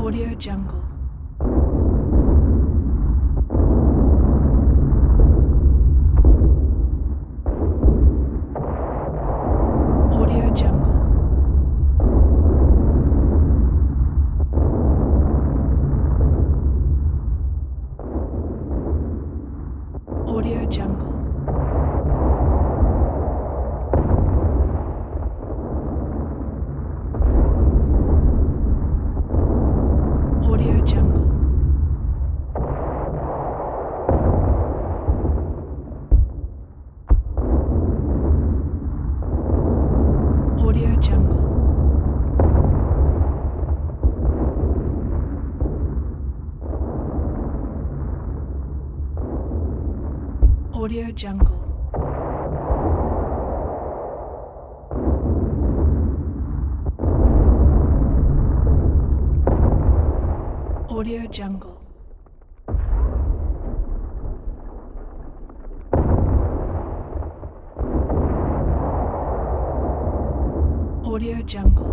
Audio Jungle. Audio Jungle. Audio Jungle. Audio Jungle. Audio Jungle. Audio Jungle. Audio Jungle. Audio Jungle.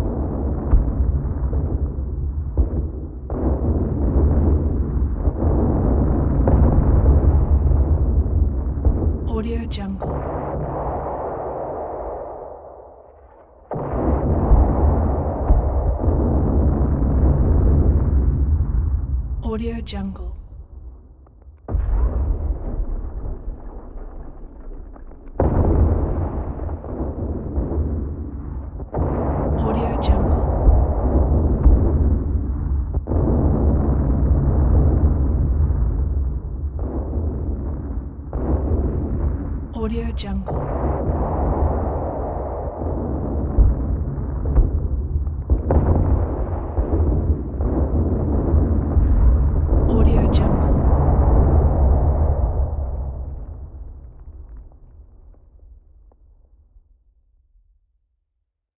Audio Jungle. Audio Jungle. Audio Jungle. Audio Jungle.